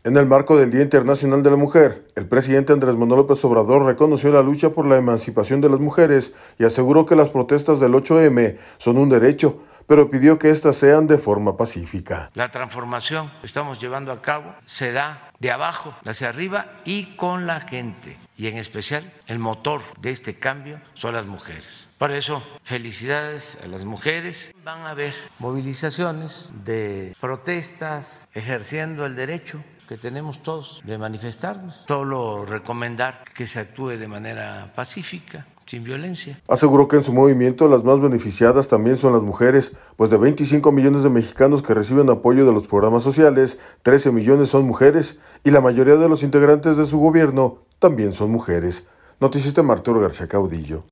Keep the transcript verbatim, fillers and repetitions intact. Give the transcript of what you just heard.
En el marco del Día Internacional de la Mujer, el presidente Andrés Manuel López Obrador reconoció la lucha por la emancipación de las mujeres y aseguró que las protestas del ocho eme son un derecho, pero pidió que éstas sean de forma pacífica. La transformación que estamos llevando a cabo se da de abajo hacia arriba y con la gente, y en especial el motor de este cambio son las mujeres. Por eso, felicidades a las mujeres. Van a haber movilizaciones de protestas ejerciendo el derecho que tenemos todos de manifestarnos. Solo recomendar que se actúe de manera pacífica, sin violencia. Aseguró que en su movimiento las más beneficiadas también son las mujeres, pues de veinticinco millones de mexicanos que reciben apoyo de los programas sociales, trece millones son mujeres y la mayoría de los integrantes de su gobierno también son mujeres. Noticista Arturo García Caudillo.